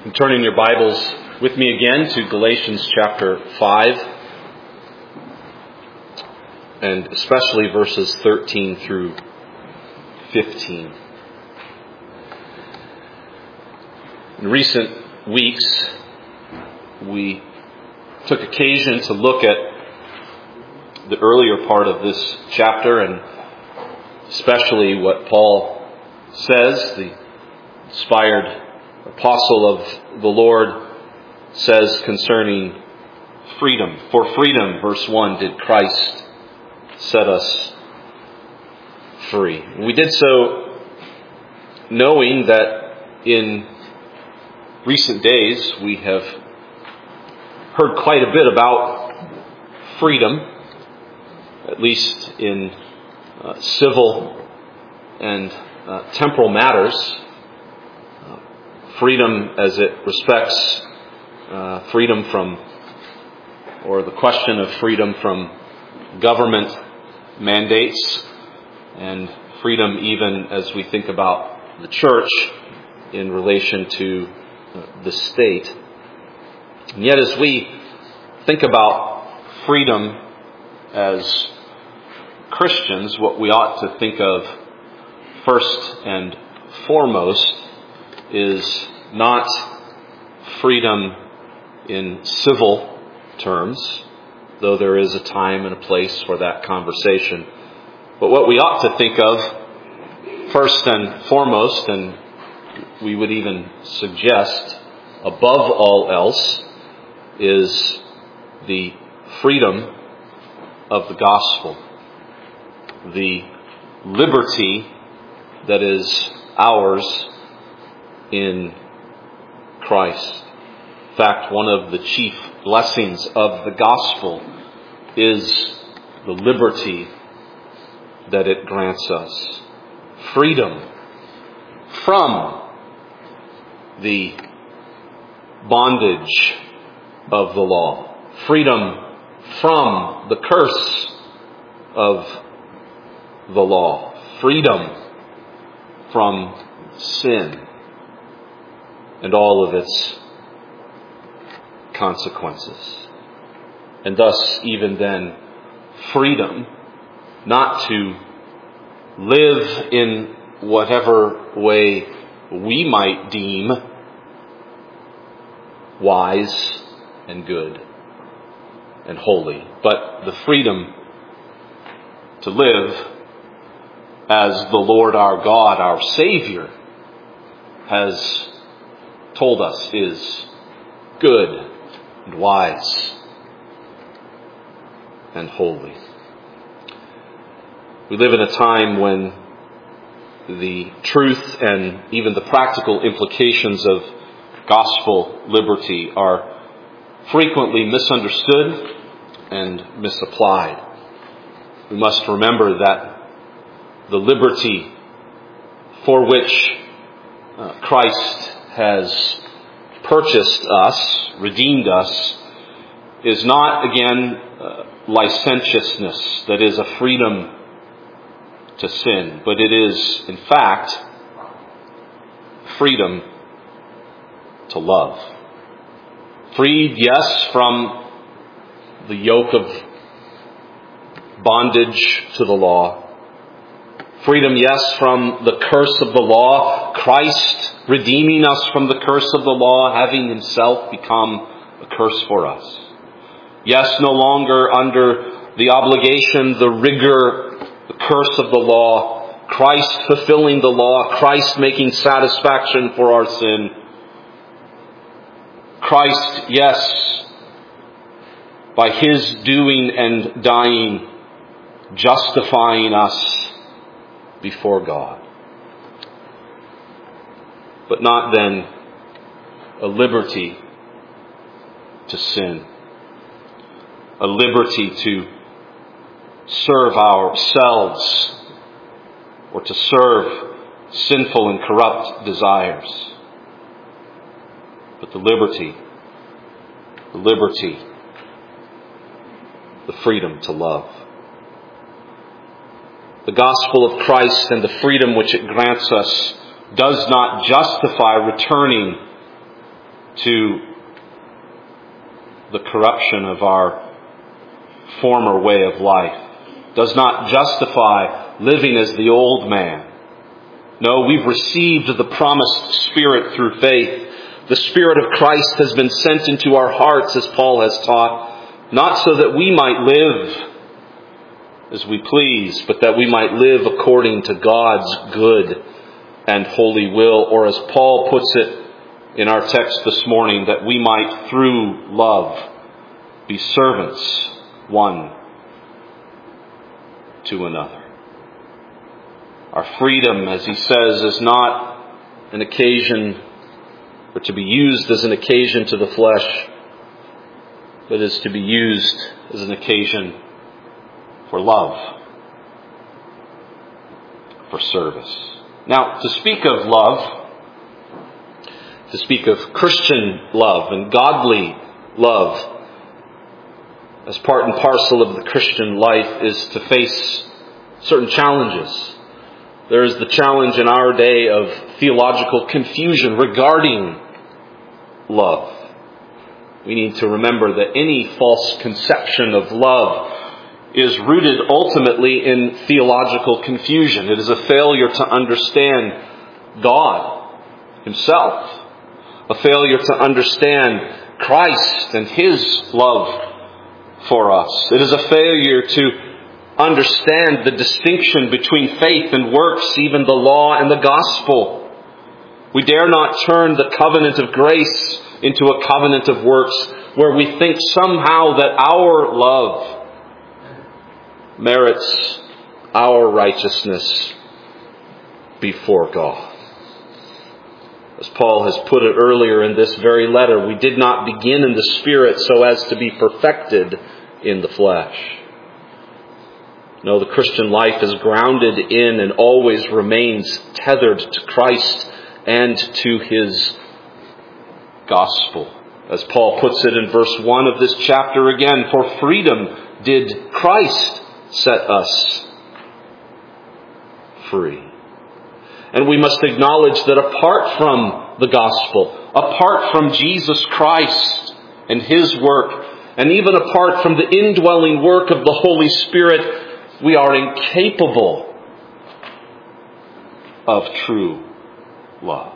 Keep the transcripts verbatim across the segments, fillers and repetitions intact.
And turning your Bibles with me again to Galatians chapter five, and especially verses thirteen through fifteen. In recent weeks, we took occasion to look at the earlier part of this chapter, and especially what Paul says, the inspired apostle of the Lord says concerning freedom. For freedom, verse one, did Christ set us free. And we did so knowing that in recent days we have heard quite a bit about freedom, at least in uh, civil and uh, temporal matters. Freedom as it respects uh, freedom from, or the question of freedom from government mandates, and freedom even as we think about the church in relation to uh, the state. And yet as we think about freedom as Christians, what we ought to think of first and foremost is not freedom in civil terms, though there is a time and a place for that conversation. But what we ought to think of first and foremost, and we would even suggest above all else, is the freedom of the gospel, the liberty that is ours in Christ. In fact, one of the chief blessings of the gospel is the liberty that it grants us. Freedom from the bondage of the law. Freedom from the curse of the law. Freedom from sin and all of its consequences. And thus, even then, freedom not to live in whatever way we might deem wise and good and holy, but the freedom to live as the Lord our God, our Savior, has told us is good and wise and holy. We live in a time when the truth and even the practical implications of gospel liberty are frequently misunderstood and misapplied. We must remember that the liberty for which uh, Christ has purchased us, redeemed us, is not, again, uh, licentiousness, that is a freedom to sin, but it is, in fact, freedom to love. Freed, yes, from the yoke of bondage to the law. Freedom, yes, from the curse of the law. Christ redeeming us from the curse of the law, having himself become a curse for us. Yes, no longer under the obligation, the rigor, the curse of the law. Christ fulfilling the law. Christ making satisfaction for our sin. Christ, yes, by his doing and dying, justifying us before God. But not then a liberty to sin. A liberty to serve ourselves or to serve sinful and corrupt desires. But the liberty, the liberty, the freedom to love. The gospel of Christ and the freedom which it grants us does not justify returning to the corruption of our former way of life, does not justify living as the old man. No, we've received the promised Spirit through faith. The Spirit of Christ has been sent into our hearts, as Paul has taught, not so that we might live as we please, but that we might live according to God's good and holy will, or as Paul puts it in our text this morning, that we might, through love, be servants one to another. Our freedom, as he says, is not an occasion or to be used as an occasion to the flesh, but is to be used as an occasion for love, for service. Now, to speak of love, to speak of Christian love and godly love as part and parcel of the Christian life, is to face certain challenges. There is the challenge in our day of theological confusion regarding love. We need to remember that any false conception of love is rooted ultimately in theological confusion. It is a failure to understand God Himself, a failure to understand Christ and His love for us. It is a failure to understand the distinction between faith and works, even the law and the gospel. We dare not turn the covenant of grace into a covenant of works where we think somehow that our love merits our righteousness before God. As Paul has put it earlier in this very letter, we did not begin in the Spirit so as to be perfected in the flesh. No, the Christian life is grounded in and always remains tethered to Christ and to His gospel. As Paul puts it in verse one of this chapter again, for freedom did Christ set us free. And we must acknowledge that apart from the gospel, apart from Jesus Christ and His work, and even apart from the indwelling work of the Holy Spirit, we are incapable of true love.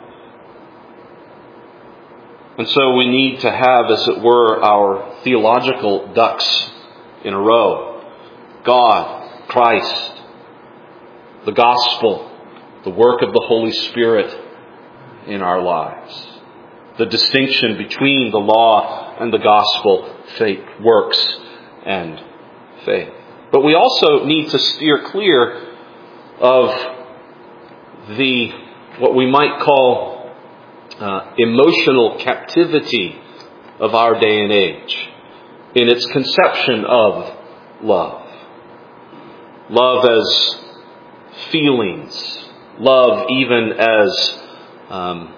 And so we need to have, as it were, our theological ducks in a row. God, Christ, the gospel, the work of the Holy Spirit in our lives. The distinction between the law and the gospel, faith, works, and faith. But we also need to steer clear of the, what we might call uh, emotional captivity of our day and age in its conception of love. Love as feelings. Love even as um,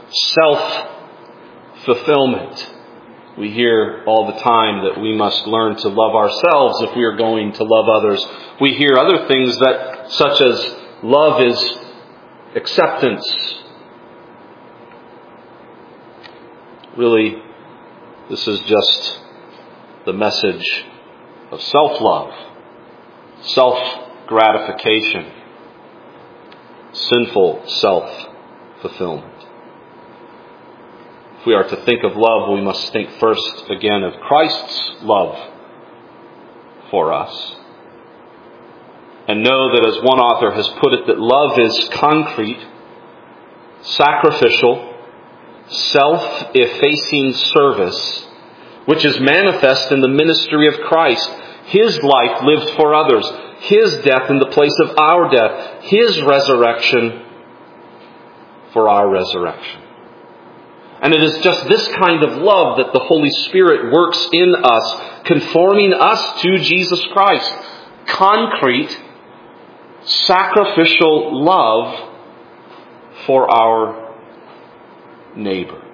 self-fulfillment. We hear all the time that we must learn to love ourselves if we are going to love others. We hear other things that, such as love is acceptance. Really, this is just the message of self-love, self-gratification, sinful self-fulfillment. If we are to think of love, we must think first again of Christ's love for us. And know that, as one author has put it, that love is concrete, sacrificial, self-effacing service, which is manifest in the ministry of Christ. His life lived for others. His death in the place of our death. His resurrection for our resurrection. And it is just this kind of love that the Holy Spirit works in us, conforming us to Jesus Christ. Concrete, sacrificial love for our neighbor.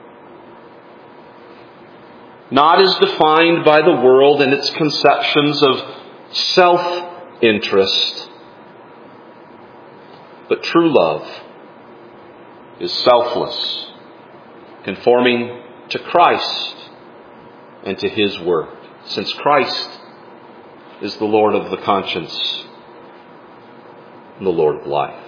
Not as defined by the world and its conceptions of self-interest, but true love is selfless, conforming to Christ and to His Word, since Christ is the Lord of the conscience and the Lord of life.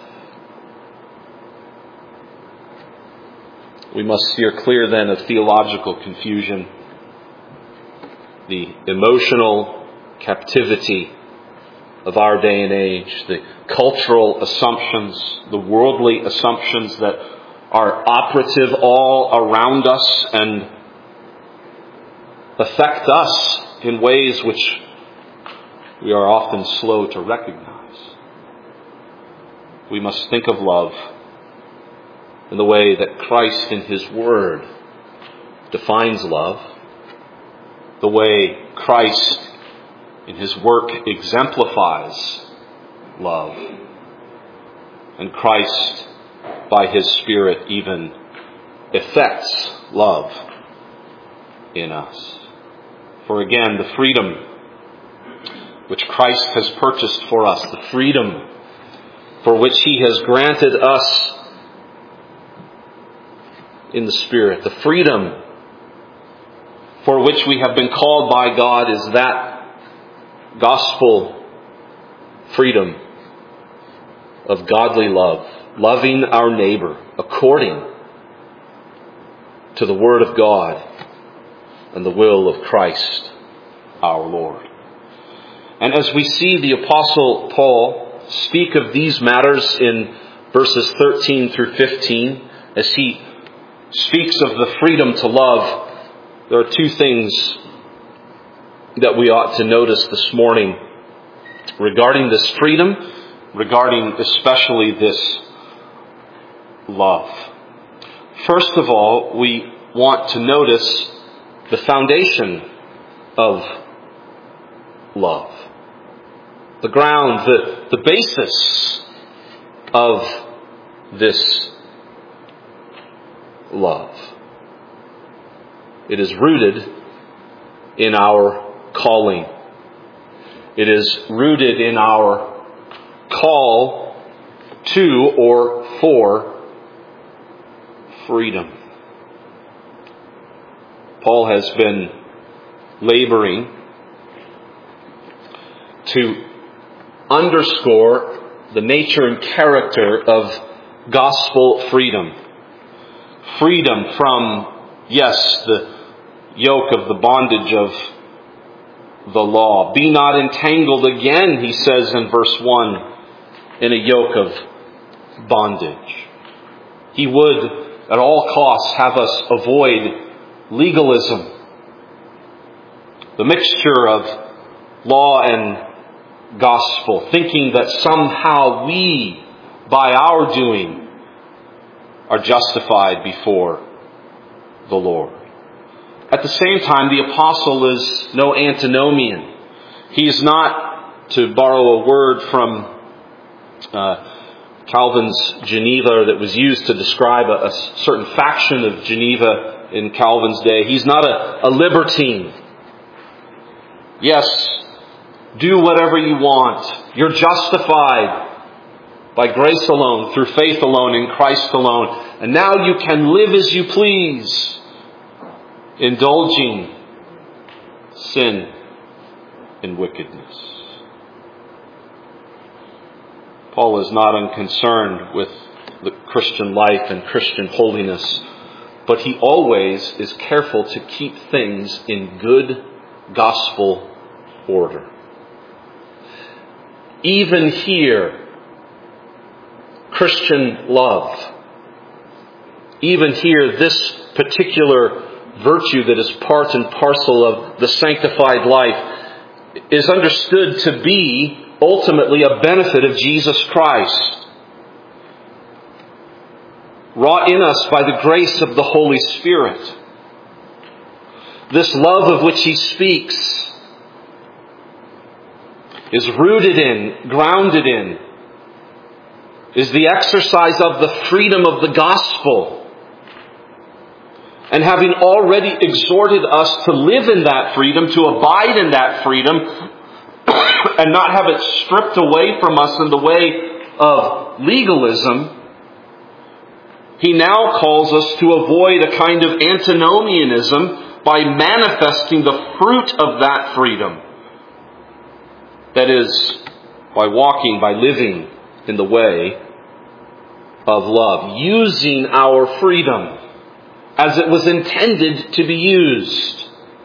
We must steer clear then of theological confusion, the emotional captivity of our day and age, the cultural assumptions, the worldly assumptions that are operative all around us and affect us in ways which we are often slow to recognize. We must think of love in the way that Christ in His Word defines love, the way Christ in His work exemplifies love, and Christ by His Spirit even effects love in us. For again, the freedom which Christ has purchased for us, the freedom for which He has granted us in the Spirit, the freedom for which we have been called by God, is that gospel freedom of godly love, loving our neighbor according to the Word of God and the will of Christ our Lord. And as we see the Apostle Paul speak of these matters in verses thirteen through fifteen, as he speaks of the freedom to love, there are two things that we ought to notice this morning regarding this freedom, regarding especially this love. First of all, we want to notice the foundation of love. The ground, the, the basis of this love. It is rooted in our calling. It is rooted in our call to or for freedom. Paul has been laboring to underscore the nature and character of gospel freedom. Freedom from, yes, the yoke of the bondage of the law. Be not entangled again, he says in verse one, in a yoke of bondage. He would at all costs have us avoid legalism, the mixture of law and gospel, thinking that somehow we, by our doing, are justified before the Lord. At the same time, the apostle is no antinomian. He is not, to borrow a word from uh, Calvin's Geneva that was used to describe a, a certain faction of Geneva in Calvin's day, he's not a, a libertine. Yes, do whatever you want. You're justified by grace alone, through faith alone, in Christ alone. And now you can live as you please, indulging sin and wickedness. Paul is not unconcerned with the Christian life and Christian holiness, but he always is careful to keep things in good gospel order. Even here, Christian love, even here, this particular virtue that is part and parcel of the sanctified life is understood to be ultimately a benefit of Jesus Christ, wrought in us by the grace of the Holy Spirit. This love of which he speaks is rooted in, grounded in, is the exercise of the freedom of the gospel. And having already exhorted us to live in that freedom, to abide in that freedom, and not have it stripped away from us in the way of legalism, He now calls us to avoid a kind of antinomianism by manifesting the fruit of that freedom. That is, by walking, by living in the way of love, using our freedom as it was intended to be used,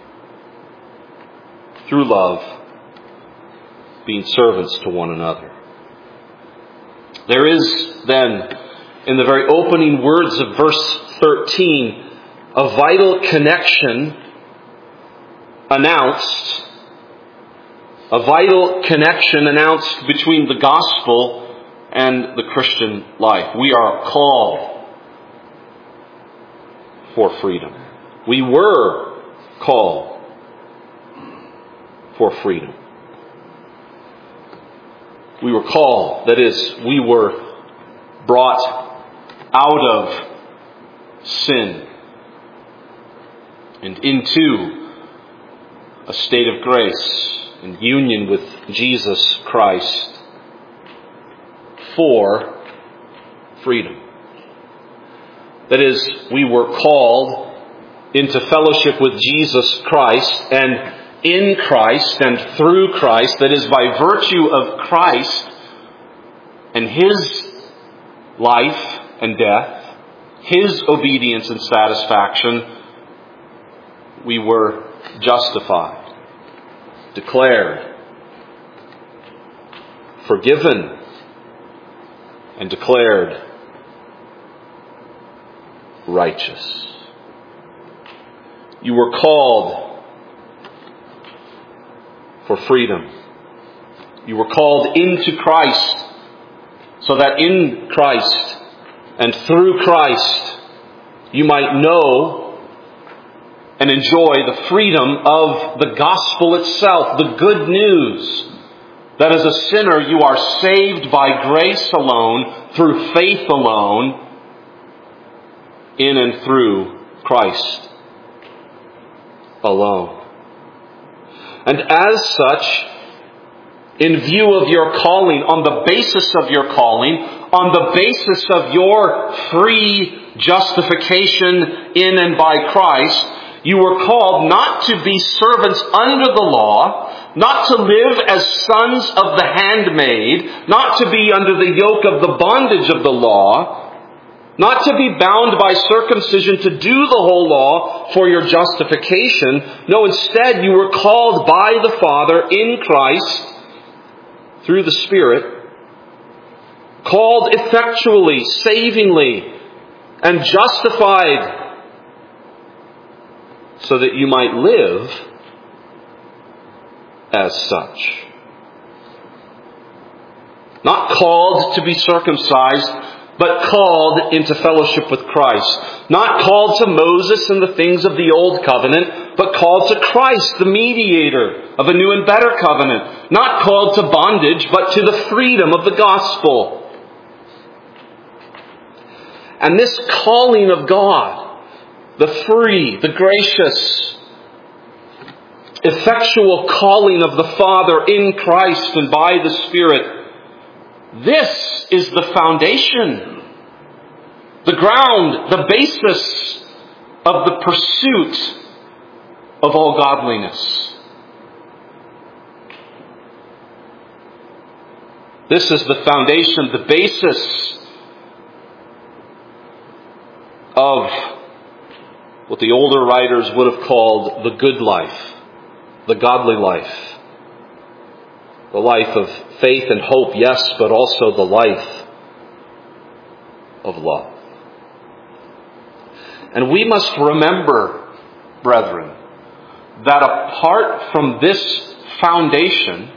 through love, being servants to one another. There is then, in the very opening words of verse thirteen, a vital connection announced, a vital connection announced between the gospel and the Christian life. We are called for freedom. We were called for freedom. We were called, that is, we were brought out of sin and into a state of grace and union with Jesus Christ for freedom. That is, we were called into fellowship with Jesus Christ, and in Christ and through Christ, that is, by virtue of Christ and His life and death, His obedience and satisfaction, we were justified, declared, forgiven, and declared righteous. You were called for freedom. You were called into Christ, so that in Christ and through Christ you might know and enjoy the freedom of the gospel itself, the good news that as a sinner you are saved by grace alone, through faith alone, in and through Christ alone. And as such, in view of your calling, on the basis of your calling, on the basis of your free justification in and by Christ, you were called not to be servants under the law, not to live as sons of the handmaid, not to be under the yoke of the bondage of the law, not to be bound by circumcision to do the whole law for your justification. No, instead you were called by the Father in Christ through the Spirit, called effectually, savingly, and justified so that you might live as such. Not called to be circumcised, but called into fellowship with Christ. Not called to Moses and the things of the old covenant, but called to Christ, the mediator of a new and better covenant. Not called to bondage, but to the freedom of the gospel. And this calling of God, the free, the gracious, effectual calling of the Father in Christ and by the Spirit, this is the foundation, the ground, the basis of the pursuit of all godliness. This is the foundation, the basis of what the older writers would have called the good life, the godly life. The life of faith and hope, yes, but also the life of love. And we must remember, brethren, that apart from this foundation,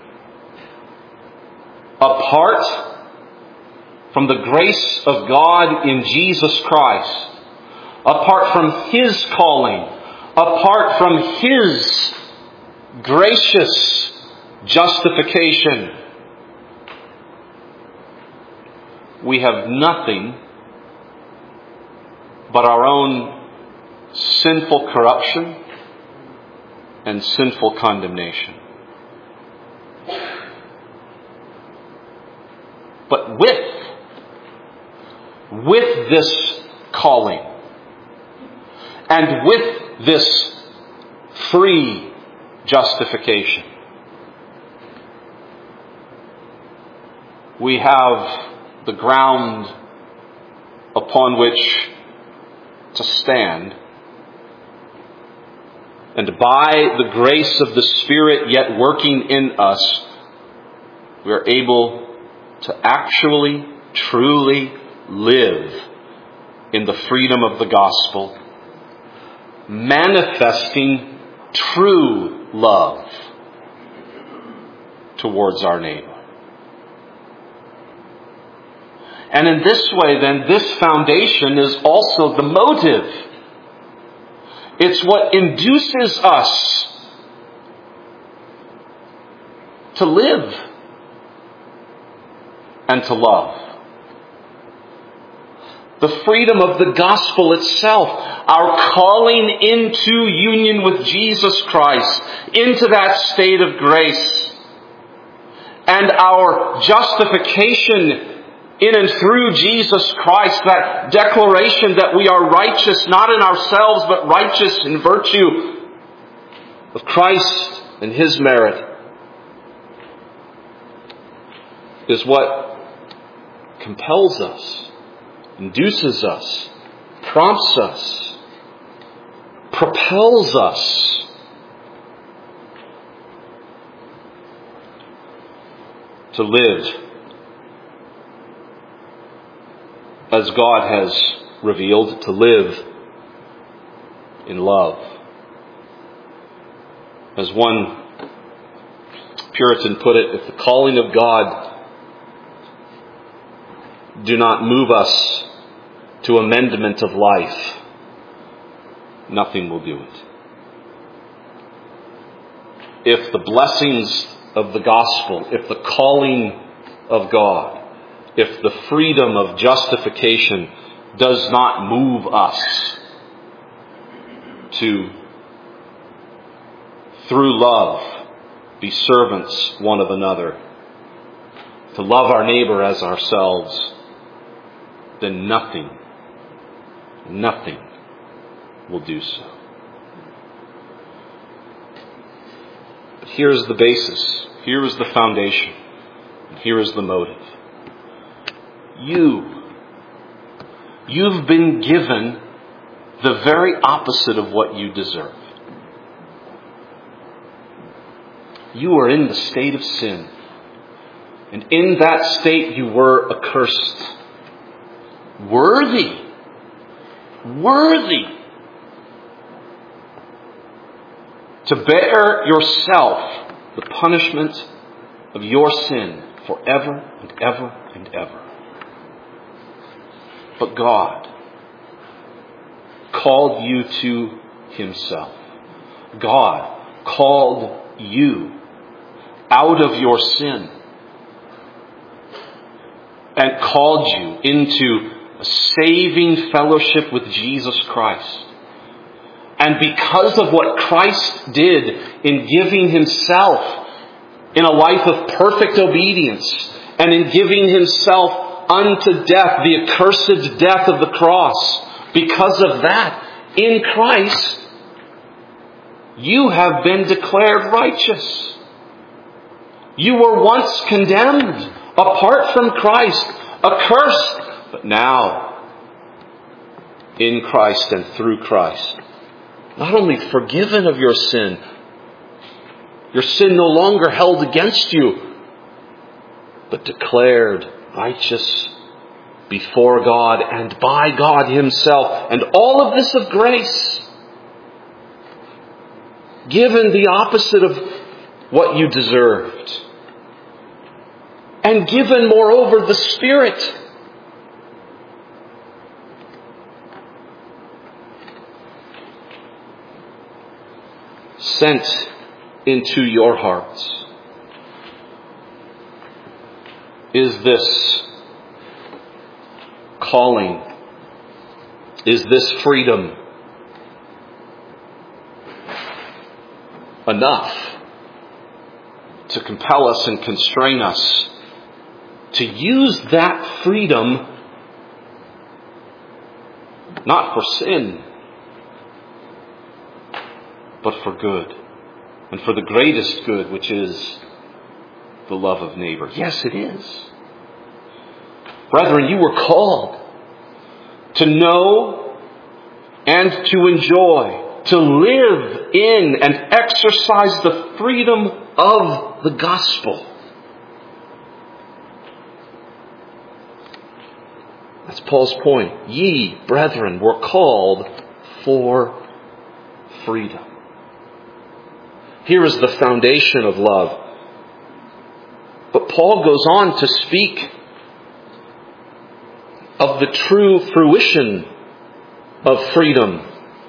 apart from the grace of God in Jesus Christ, apart from His calling, apart from His gracious justification, we have nothing but our own sinful corruption and sinful condemnation. But with, with this calling. And with this free justification, we have the ground upon which to stand. And by the grace of the Spirit yet working in us, we are able to actually, truly live in the freedom of the gospel, manifesting true love towards our neighbor. And in this way, then, this foundation is also the motive. It's what induces us to live and to love. The freedom of the gospel itself, our calling into union with Jesus Christ, into that state of grace, and our justification in and through Jesus Christ, that declaration that we are righteous, not in ourselves, but righteous in virtue of Christ and His merit, is what compels us, induces us, prompts us, propels us to live as God has revealed, to live in love. As one Puritan put it, if the calling of God do not move us to amendment of life, nothing will do it. If the blessings of the gospel, if the calling of God, if the freedom of justification does not move us to, through love, be servants one of another, to love our neighbor as ourselves, then nothing, nothing will do so. But here is the basis. Here is the foundation. And here is the motive. You, you've been given the very opposite of what you deserve. You are in the state of sin. And in that state you were accursed. Worthy, worthy to bear yourself the punishment of your sin forever and ever and ever. But God called you to Himself. God called you out of your sin and called you into a saving fellowship with Jesus Christ. And because of what Christ did in giving Himself in a life of perfect obedience, and in giving Himself unto death, the accursed death of the cross, because of that, in Christ, you have been declared righteous. You were once condemned, apart from Christ, accursed, but now, in Christ and through Christ, not only forgiven of your sin, your sin no longer held against you, but declared righteous before God and by God Himself. And all of this of grace, given the opposite of what you deserved. And given, moreover, the Spirit sent into your hearts. Is this calling, is this freedom enough to compel us and constrain us to use that freedom not for sin, but for good, and for the greatest good, which is the love of neighbor. Yes, it is. Brethren, you were called to know and to enjoy, to live in and exercise the freedom of the gospel. That's Paul's point. Ye, brethren, were called for freedom. Here is the foundation of love. But Paul goes on to speak of the true fruition of freedom.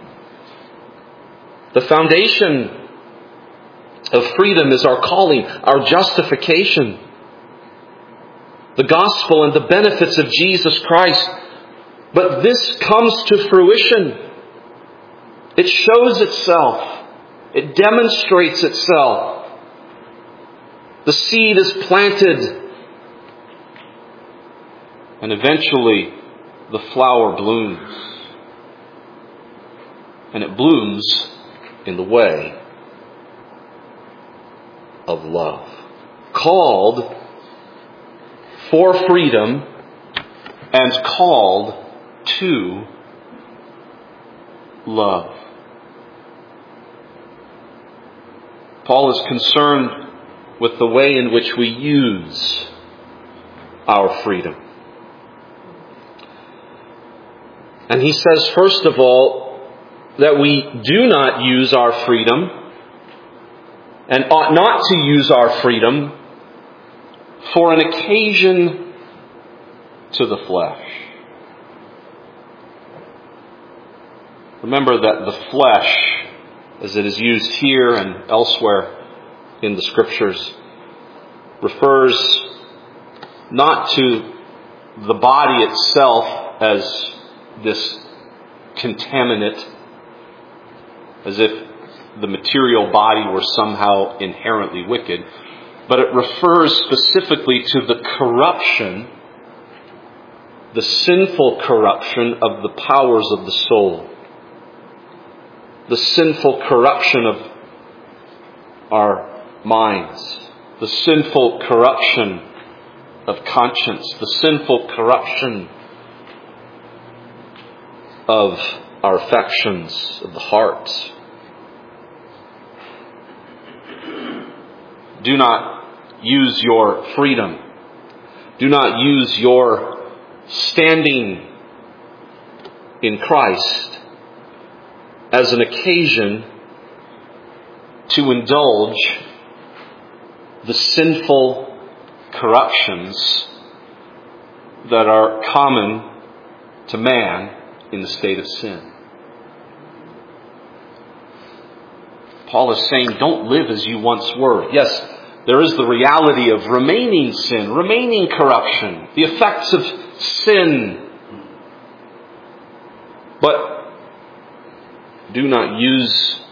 The foundation of freedom is our calling, our justification, the gospel and the benefits of Jesus Christ. But this comes to fruition. It shows itself. It demonstrates itself. The seed is planted, and eventually the flower blooms. And it blooms in the way of love. Called for freedom and called to love. Paul is concerned with the way in which we use our freedom. And he says, first of all, that we do not use our freedom and ought not to use our freedom for an occasion to the flesh. Remember that the flesh, as it is used here and elsewhere in the Scriptures, refers not to the body itself as this contaminate, as if the material body were somehow inherently wicked, but it refers specifically to the corruption, the sinful corruption of the powers of the soul, the sinful corruption of our minds, the sinful corruption of conscience, the sinful corruption of our affections, of the heart. Do not use your freedom. Do not use your standing in Christ as an occasion to indulge the sinful corruptions that are common to man in the state of sin. Paul is saying, don't live as you once were. Yes, there is the reality of remaining sin, remaining corruption, the effects of sin. But do not use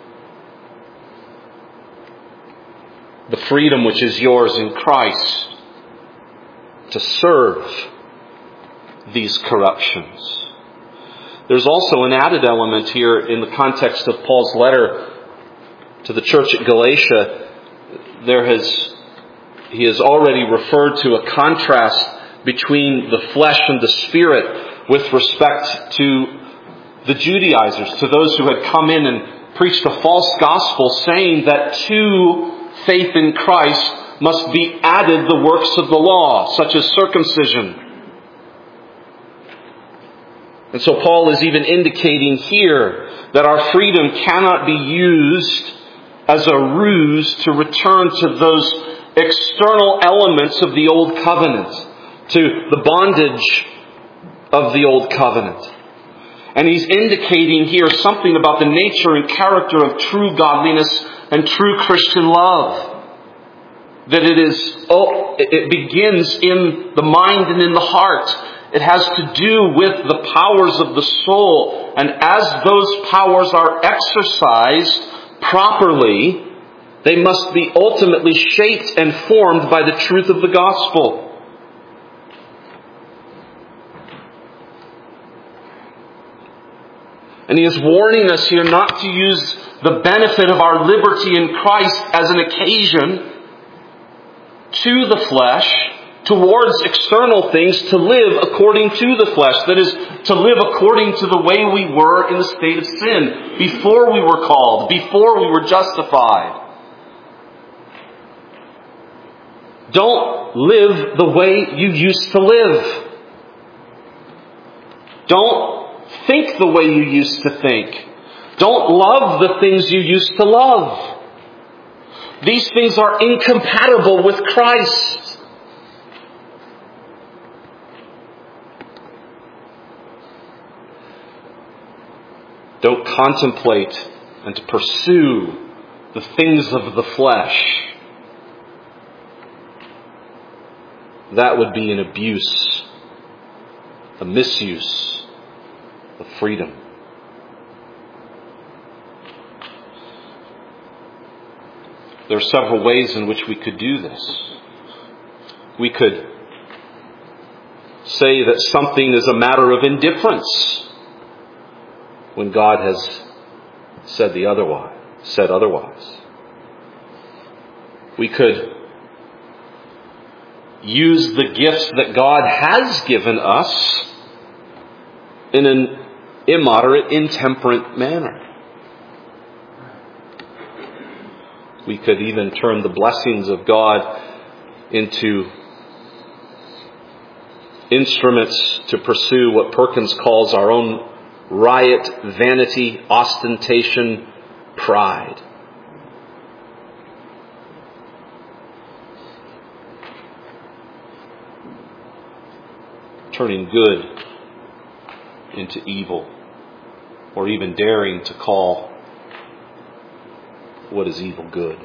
the freedom which is yours in Christ to serve these corruptions. There's also an added element here in the context of Paul's letter to the church at Galatia. There has, he has already referred to a contrast between the flesh and the spirit with respect to the Judaizers, to those who had come in and preached a false gospel, saying that to faith in Christ must be added the works of the law, such as circumcision. And so Paul is even indicating here that our freedom cannot be used as a ruse to return to those external elements of the old covenant, to the bondage of the old covenant. And he's indicating here something about the nature and character of true godliness and true Christian love. That it is, oh, it begins in the mind and in the heart. It has to do with the powers of the soul. And as those powers are exercised properly, they must be ultimately shaped and formed by the truth of the gospel. And he is warning us here not to use the benefit of our liberty in Christ as an occasion to the flesh, towards external things, to live according to the flesh. That is, to live according to the way we were in the state of sin, before we were called, before we were justified. Don't live the way you used to live. Don't think the way you used to think. Don't love the things you used to love. These things are incompatible with Christ. Don't contemplate and to pursue the things of the flesh. That would be an abuse, a misuse of freedom. There are several ways in which we could do this. We could say that something is a matter of indifference when God has said the otherwise, said otherwise. We could use the gifts that God has given us in an immoderate, intemperate manner. We could even turn the blessings of God into instruments to pursue what Perkins calls our own riot, vanity, ostentation, pride. Turning good into evil, or even daring to call what is evil good.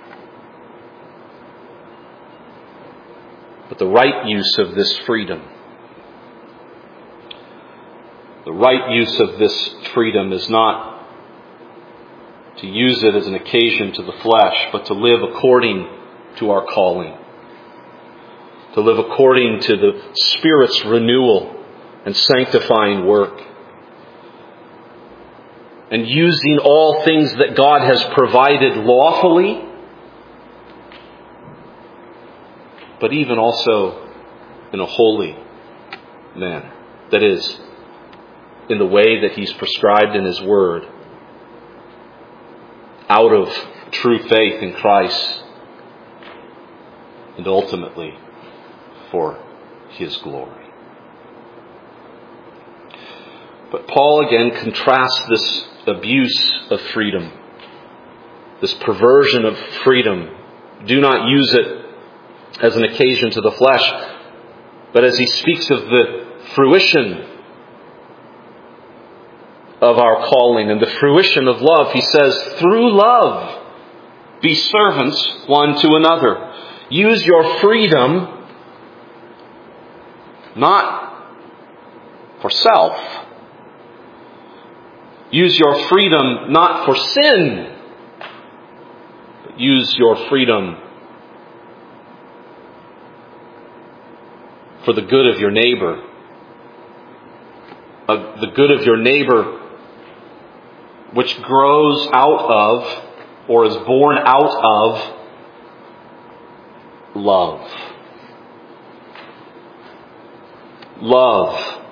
But the right use of this freedom, the right use of this freedom is not to use it as an occasion to the flesh, but to live according to our calling. To live according to the Spirit's renewal and sanctifying work. And using all things that God has provided lawfully, but even also in a holy manner. That is, in the way that He's prescribed in His Word, out of true faith in Christ, and ultimately for His glory. But Paul again contrasts this abuse of freedom, this perversion of freedom. Do not use it as an occasion to the flesh, but as he speaks of the fruition of our calling and the fruition of love, he says, through love, be servants one to another. Use your freedom not for self. Use your freedom not for sin, but use your freedom for the good of your neighbor. Uh, the good of your neighbor which grows out of or is born out of love. Love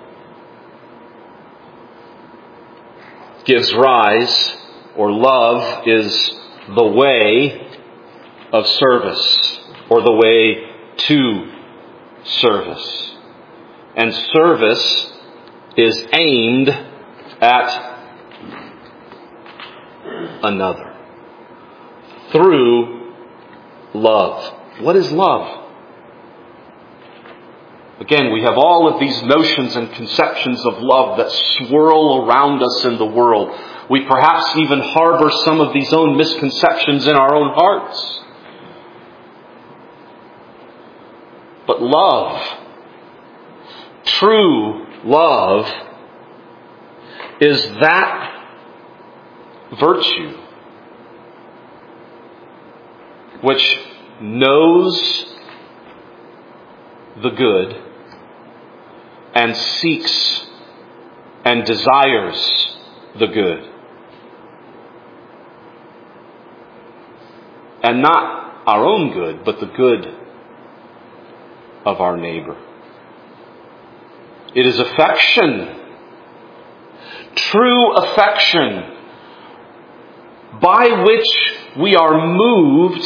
gives rise, or love is the way of service, or the way to service. And service is aimed at another through love. What is love? Again, we have all of these notions and conceptions of love that swirl around us in the world. We perhaps even harbor some of these own misconceptions in our own hearts. But love, true love, is that virtue which knows the good and seeks and desires the good. And not our own good, but the good of our neighbor. It is affection, true affection, by which we are moved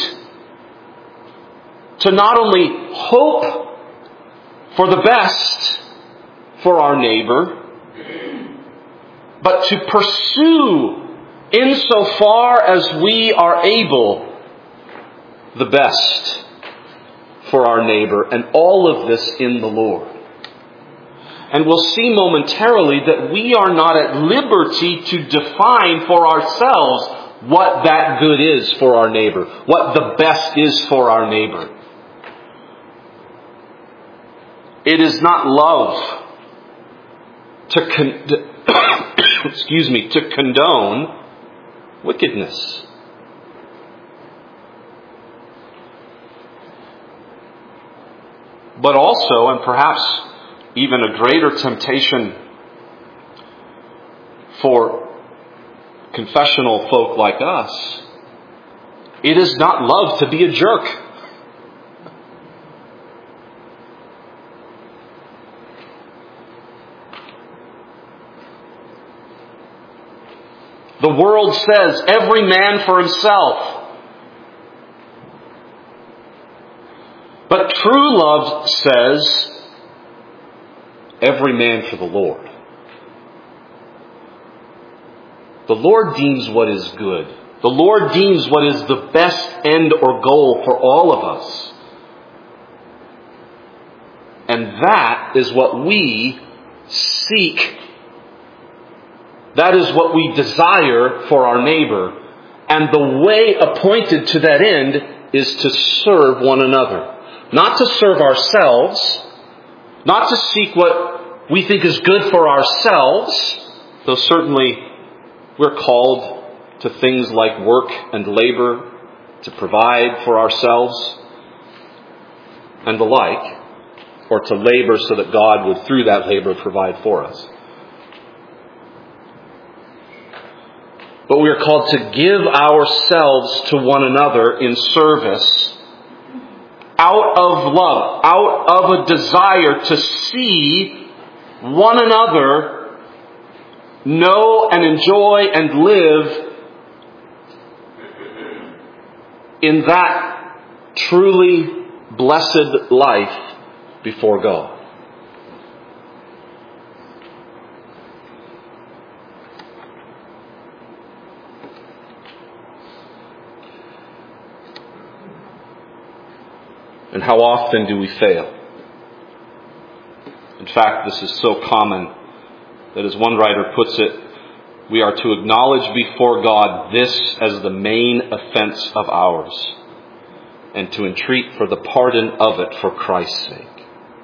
to not only hope for the best for our neighbor, but to pursue insofar as we are able the best for our neighbor, and all of this in the Lord. And we'll see momentarily that we are not at liberty to define for ourselves what that good is for our neighbor, what the best is for our neighbor. It is not love to con- excuse me, to condone wickedness. But also, and perhaps even a greater temptation for confessional folk like us, it is not love to be a jerk. The world says, every man for himself. But true love says, every man for the Lord. The Lord deems what is good. The Lord deems what is the best end or goal for all of us. And that is what we seek. That is what we desire for our neighbor. And the way appointed to that end is to serve one another. Not to serve ourselves, not to seek what we think is good for ourselves, though certainly we're called to things like work and labor to provide for ourselves and the like, or to labor so that God would through that labor provide for us. But we are called to give ourselves to one another in service out of love, out of a desire to see one another know and enjoy and live in that truly blessed life before God. And how often do we fail? In fact, this is so common that, as one writer puts it, we are to acknowledge before God this as the main offense of ours, and to entreat for the pardon of it for Christ's sake.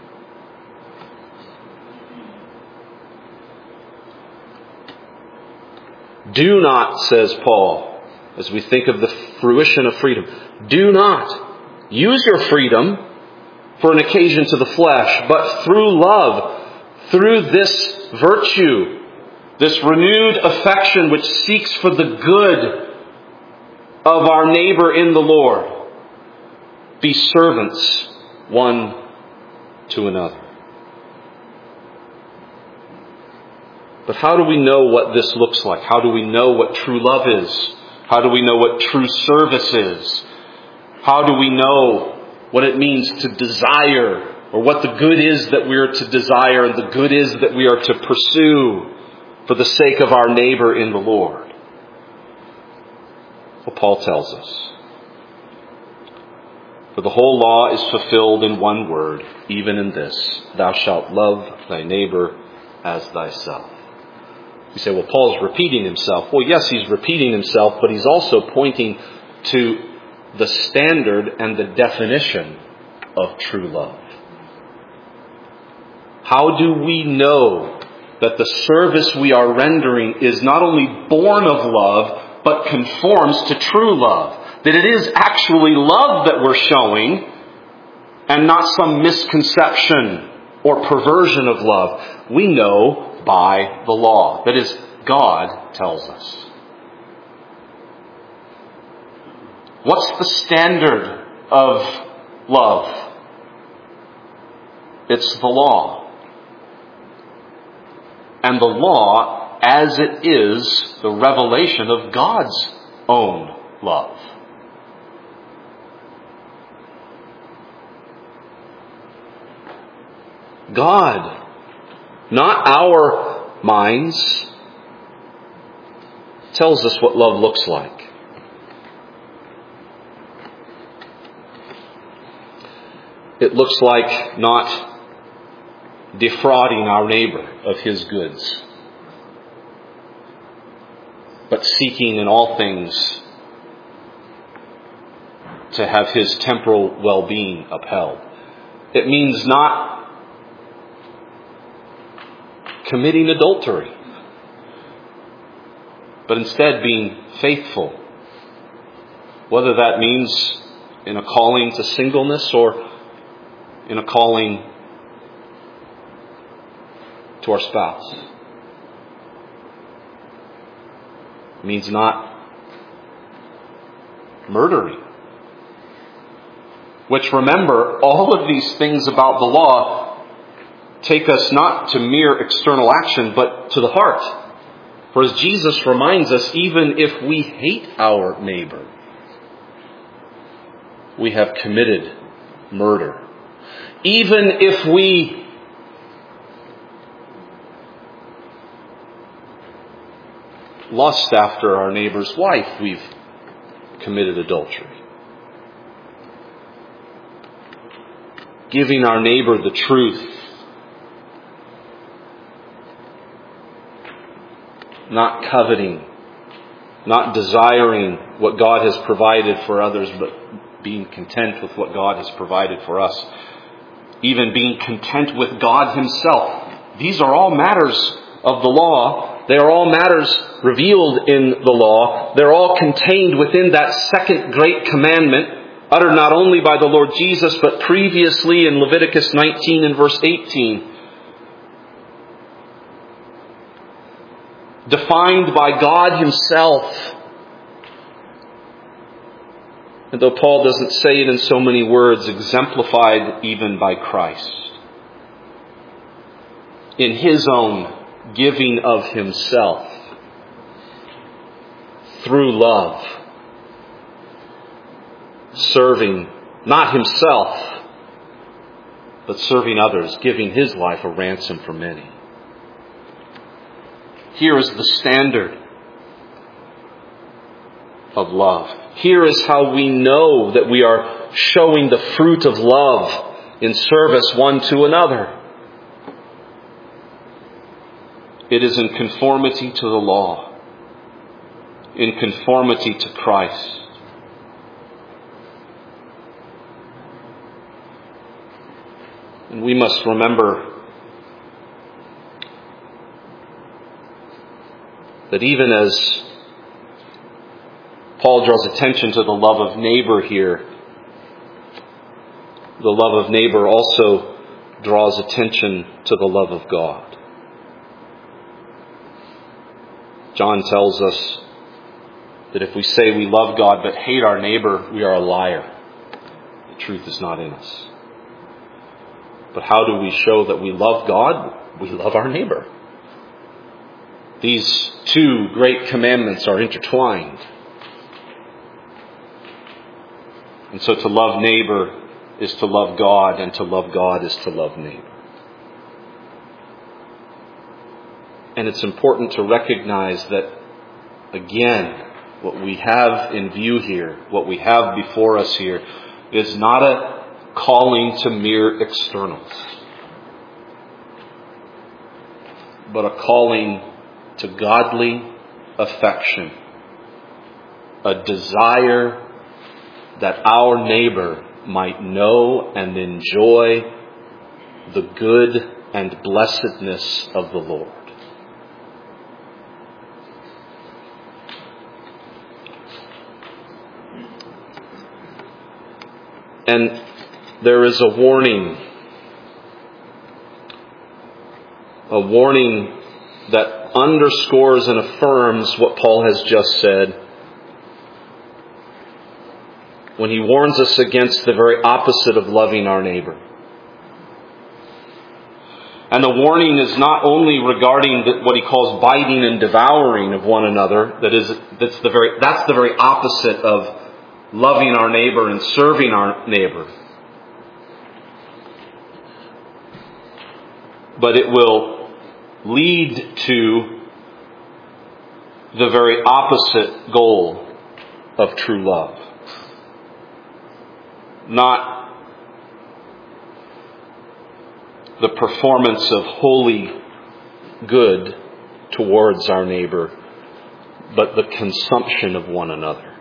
Do not, says Paul, as we think of the fruition of freedom, do not use your freedom for an occasion to the flesh, but through love, through this virtue, this renewed affection which seeks for the good of our neighbor in the Lord, be servants one to another. But how do we know what this looks like? How do we know what true love is? How do we know what true service is? How do we know what it means to desire, or what the good is that we are to desire and the good is that we are to pursue for the sake of our neighbor in the Lord? Well, Paul tells us. For the whole law is fulfilled in one word, even in this: thou shalt love thy neighbor as thyself. You say, well, Paul's repeating himself. Well, yes, he's repeating himself, but he's also pointing to the standard and the definition of true love. How do we know that the service we are rendering is not only born of love, but conforms to true love? That it is actually love that we're showing, and not some misconception or perversion of love. We know by the law. That is, God tells us. What's the standard of love? It's the law. And the law, as it is, the revelation of God's own love. God, not our minds, tells us what love looks like. It looks like not defrauding our neighbor of his goods, but seeking in all things to have his temporal well-being upheld. It means not committing adultery, but instead being faithful. Whether that means in a calling to singleness or in a calling to our spouse. It means not murdering. Which, remember, all of these things about the law take us not to mere external action, but to the heart. For as Jesus reminds us, even if we hate our neighbor, we have committed murder. Even if we lust after our neighbor's wife, we've committed adultery. Giving our neighbor the truth, not coveting, not desiring what God has provided for others, but being content with what God has provided for us. Even being content with God Himself. These are all matters of the law. They are all matters revealed in the law. They're all contained within that second great commandment, uttered not only by the Lord Jesus, but previously in Leviticus nineteen and verse eighteen. Defined by God Himself. And though Paul doesn't say it in so many words, exemplified even by Christ. In His own giving of Himself. Through love. Serving not Himself, but serving others, giving His life a ransom for many. Here is the standard of love. Here is how we know that we are showing the fruit of love in service one to another. It is in conformity to the law, in conformity to Christ. And we must remember that even as Paul draws attention to the love of neighbor here, the love of neighbor also draws attention to the love of God. John tells us that if we say we love God but hate our neighbor, we are a liar. The truth is not in us. But how do we show that we love God? We love our neighbor. These two great commandments are intertwined. And so to love neighbor is to love God, and to love God is to love neighbor. And it's important to recognize that, again, what we have in view here, what we have before us here, is not a calling to mere externals, but a calling to godly affection, a desire that our neighbor might know and enjoy the good and blessedness of the Lord. And there is a warning, a warning that underscores and affirms what Paul has just said when he warns us against the very opposite of loving our neighbor. And the warning is not only regarding what he calls biting and devouring of one another. That is, that's the very that's the very opposite of loving our neighbor and serving our neighbor. But it will lead to the very opposite goal of true love. Not the performance of holy good towards our neighbor, but the consumption of one another.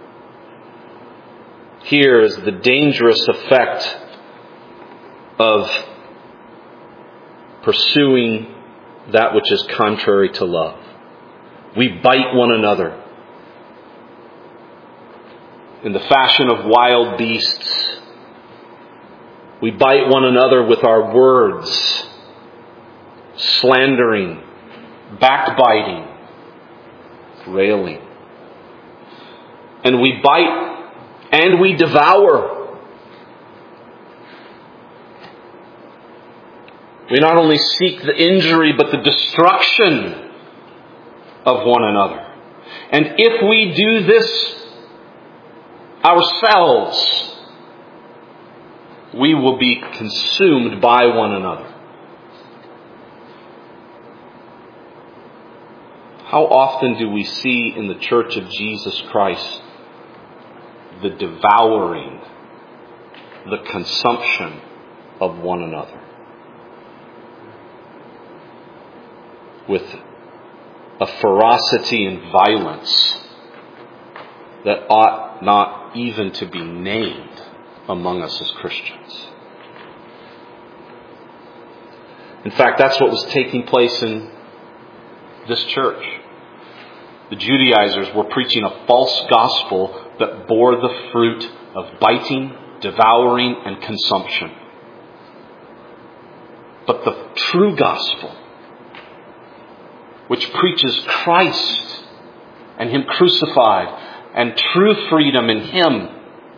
Here is the dangerous effect of pursuing that which is contrary to love. We bite one another in the fashion of wild beasts. We bite one another with our words, slandering, backbiting, railing. And we bite and we devour. We not only seek the injury, but the destruction of one another. And if we do this ourselves, we will be consumed by one another. How often do we see in the Church of Jesus Christ the devouring, the consumption of one another? With a ferocity and violence that ought not even to be named among us as Christians. In fact, that's what was taking place in this church. The Judaizers were preaching a false gospel that bore the fruit of biting, devouring, and consumption. But the true gospel, which preaches Christ and Him crucified and true freedom in Him,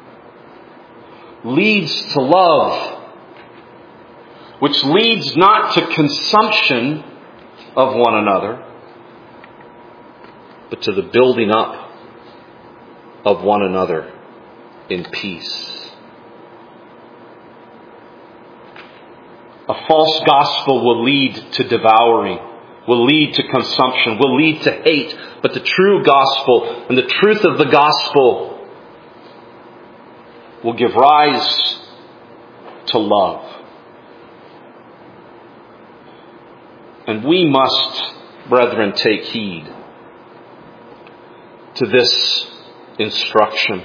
leads to love, which leads not to consumption of one another, but to the building up of one another in peace. A false gospel will lead to devouring, will lead to consumption, will lead to hate, but the true gospel and the truth of the gospel will give rise to love. And we must, brethren, take heed to this instruction.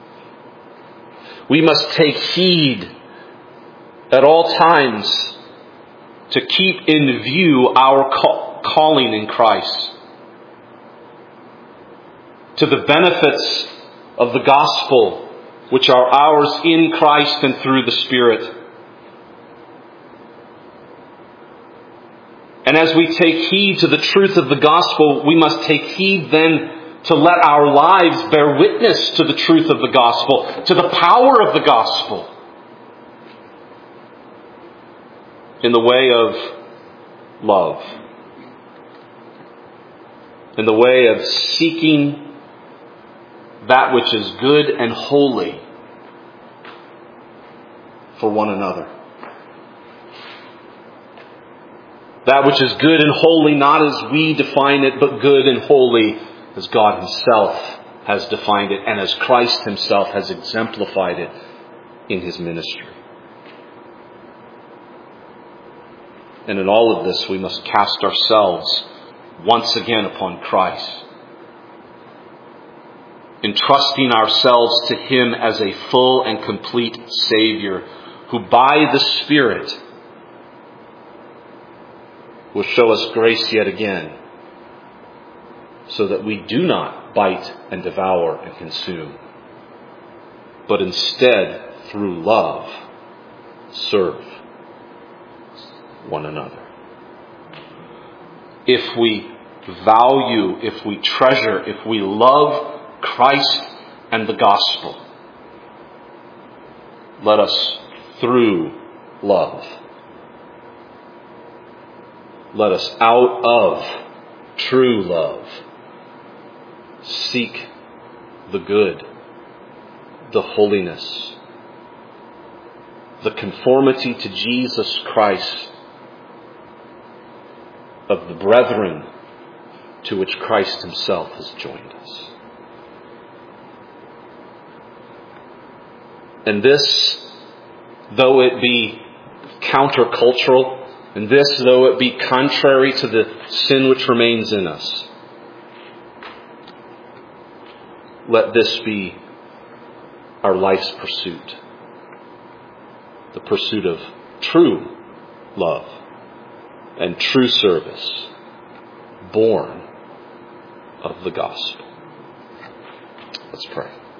We must take heed at all times to keep in view our call, calling in Christ, to the benefits of the gospel which are ours in Christ and through the Spirit. And as we take heed to the truth of the gospel, we must take heed then to let our lives bear witness to the truth of the gospel, to the power of the gospel, in the way of love, in the way of seeking that which is good and holy for one another. That which is good and holy, not as we define it, but good and holy as God Himself has defined it and as Christ Himself has exemplified it in His ministry. And in all of this, we must cast ourselves once again upon Christ, entrusting ourselves to Him as a full and complete Savior, who by the Spirit will show us grace yet again, so that we do not bite and devour and consume, but instead, through love, serve one another. If we value, if we treasure, if we love Christ and the gospel, let us, through love, let us out of true love seek the good, the holiness, the conformity to Jesus Christ of the brethren to which Christ himself has joined us. And this, though it be countercultural, and this, though it be contrary to the sin which remains in us, let this be our life's pursuit. The pursuit of true love and true service, born of the gospel. Let's pray.